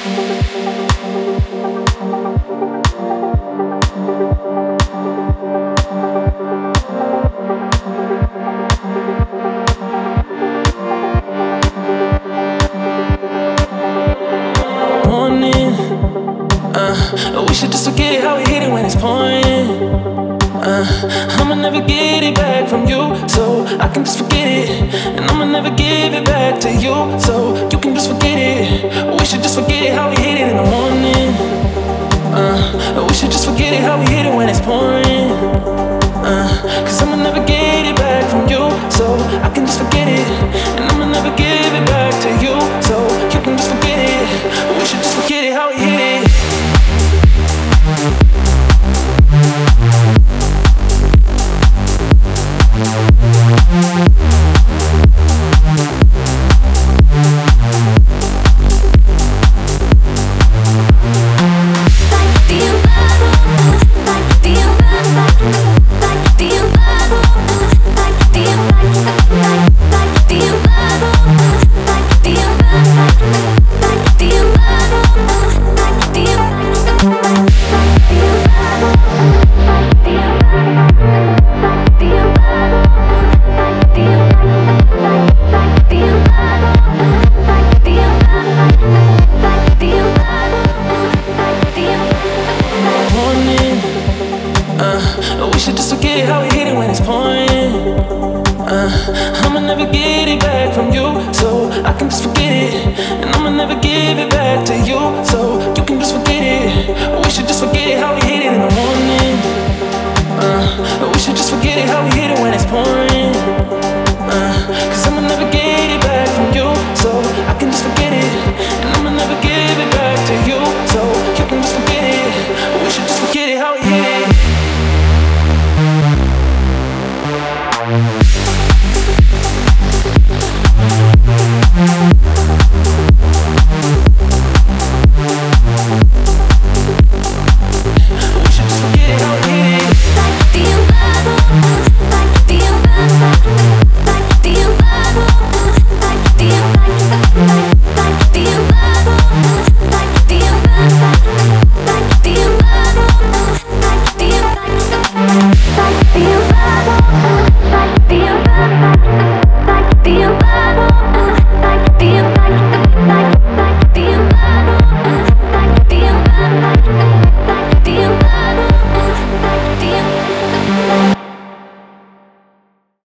We should just forget it, how we hit it when it's pouring. I'ma never get it back from you, so I can just forget it. And I'ma never give it back to you, so you can just forget it. We should just forget it, how we hit it in the morning. We should just forget it, how we hit it when it's pouring. Cause I'ma never get it back from you, so I can just forget it. And I'ma never give it back to you, so you can just forget it. We should just forget it, how we hit it. We should just forget it, how we hit it when it's pouring. I'ma never get it back from you, so I can just forget it. And I'ma never give it back to you, so you can just forget it. We should just forget it, how we hit it in the morning. We should just forget it, how we hit it when it's pouring. Cause I'ma never get